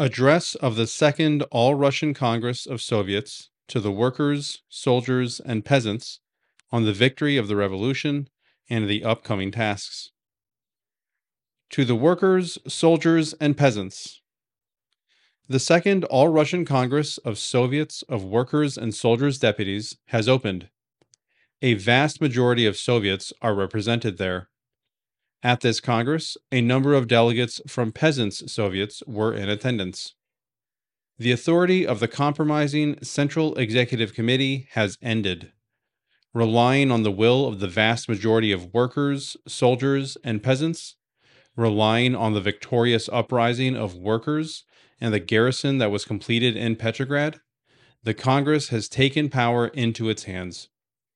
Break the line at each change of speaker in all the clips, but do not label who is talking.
Address of the Second All-Russian Congress of Soviets to the workers, soldiers, and peasants on the victory of the revolution and the upcoming tasks. To the workers, soldiers, and peasants. The Second All-Russian Congress of Soviets of Workers and Soldiers Deputies has opened. A vast majority of Soviets are represented there. At this Congress, a number of delegates from Peasants' Soviets were in attendance. The authority of the compromising Central Executive Committee has ended. Relying on the will of the vast majority of workers, soldiers, and peasants, relying on the victorious uprising of workers and the garrison that was completed in Petrograd, the Congress has taken power into its hands.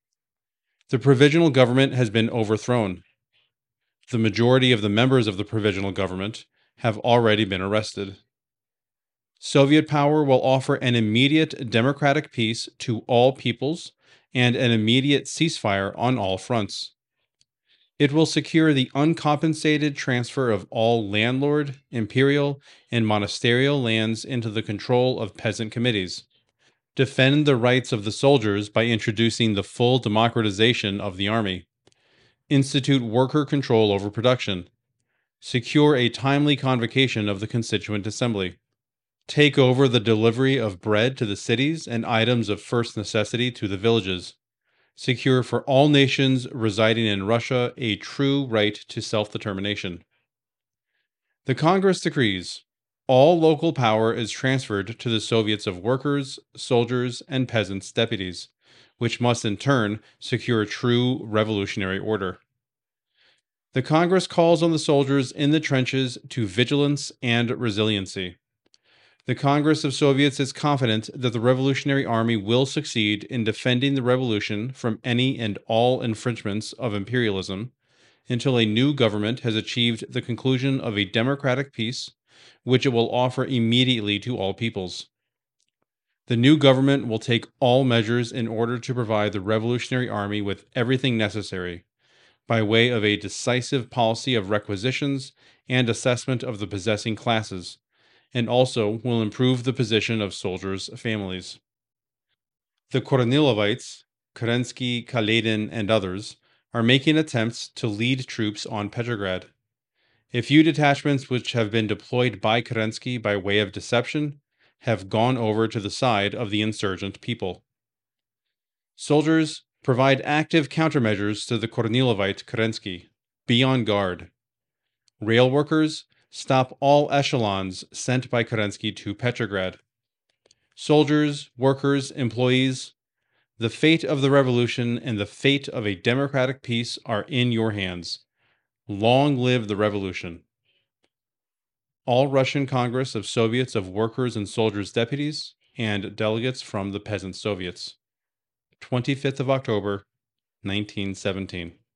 The provisional government has been overthrown. The majority of the members of the provisional government have already been arrested. Soviet power will offer an immediate democratic peace to all peoples and an immediate ceasefire on all fronts. It will secure the uncompensated transfer of all landlord, imperial, and monasterial lands into the control of peasant committees. Defend the rights of the soldiers by introducing the full democratization of the army. Institute worker control over production. Secure a timely convocation of the Constituent Assembly. Take over the delivery of bread to the cities and items of first necessity to the villages. Secure for all nations residing in Russia a true right to self-determination. The Congress decrees all local power is transferred to the Soviets of Workers, Soldiers, and Peasants' Deputies, which must in turn secure true revolutionary order. The Congress calls on the soldiers in the trenches to vigilance and resiliency. The Congress of Soviets is confident that the Revolutionary Army will succeed in defending the revolution from any and all infringements of imperialism until a new government has achieved the conclusion of a democratic peace, which it will offer immediately to all peoples. The new government will take all measures in order to provide the Revolutionary Army with everything necessary, by way of a decisive policy of requisitions and assessment of the possessing classes, and also will improve the position of soldiers' families. The Kornilovites, Kerensky, Kaledin, and others are making attempts to lead troops on Petrograd. A few detachments which have been deployed by Kerensky by way of deception have gone over to the side of the insurgent people. Soldiers, provide active countermeasures to the Kornilovite Kerensky. Be on guard. Rail workers, stop all echelons sent by Kerensky to Petrograd. Soldiers, workers, employees, the fate of the revolution and the fate of a democratic peace are in your hands. Long live the revolution. All Russian Congress of Soviets of Workers and Soldiers Deputies and delegates from the Peasant Soviets. 25th of October, 1917.